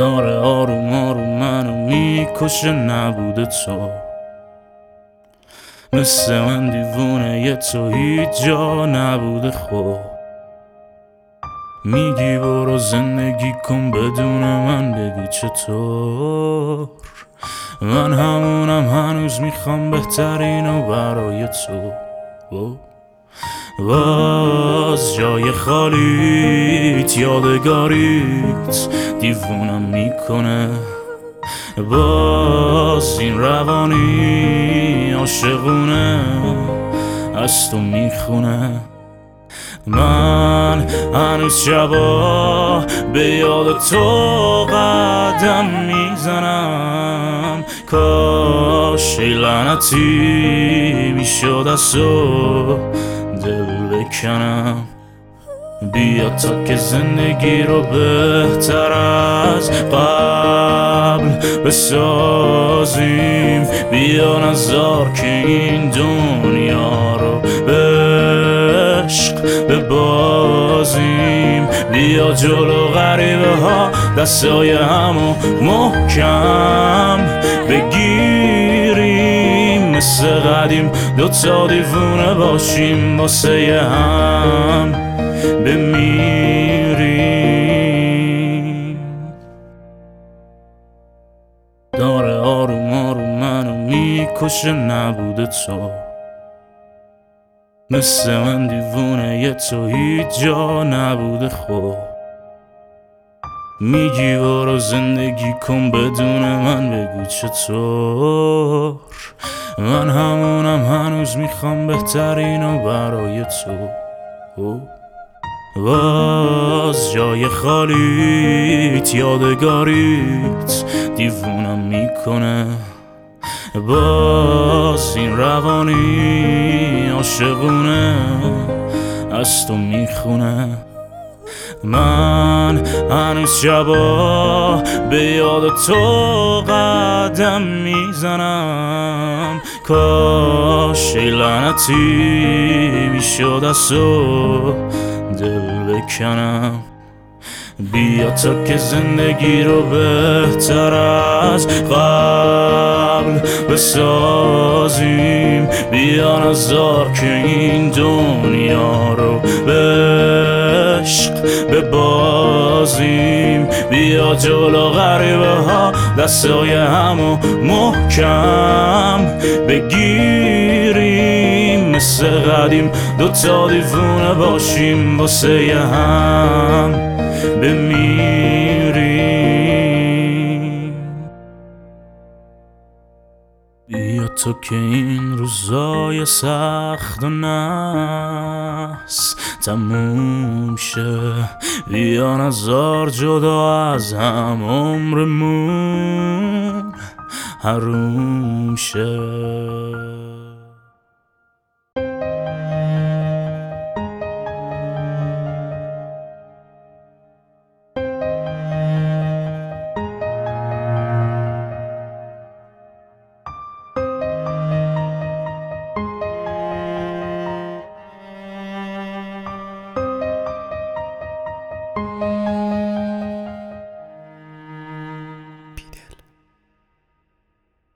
داره آروم آروم منو میکشه نبوده تو، مثل من دیوونه یه تو هیچ جا نبوده. خب میگی برو زندگی کن بدون من، بگی چطور؟ من همونم هنوز میخوام بهترینو برای تو. باز جای خالیت یادگاریت دیوونم میکنه، باز این روانی عاشقونه از تو میخونه. من هنوز شبا به یاد تو قدم میزنم، کاش ای لعنتی میشد از تو دل بکنم. بیا تا که زندگی رو بهتر از قبل بسازیم، بیا نذار که این دنیا رو به عشق ببازیم. بیا جلو غریبه ها دستای همو محکم بگیریم، مثل قدیم دوتا دیوونه باشیم واسه هم بمیریم. داره آروم آروم منو میکشه نبوده تو، مثل من دیوونه یه تو هیچ جا نبوده. خب میگی برو زندگی کن بدون من، بگو چطور؟ من همونم هنوز میخوام بهترینو برای تو. باز جای خالیت یادگاریت دیوونم میکنه، باز این روانی عاشقونه از تو میخونه. من هنوز شبا به یاد تو قدم میزنم، کاش ای لعنتی میشد از تو دل بکنم. بیا تا که زندگی رو بهتر از قبل بسازیم، بیا نذار که این دنیا رو به عشق ببازیم. بیا جلو غریبه ها دستای همو محکم بگیریم، مثل قدیم دوتا دیوونه باشیم واسه هم بمیریم. بیا تو که این روزای سخت و نحس تموم شه، بیا نذار جدا از هم عمرمون حروم شه.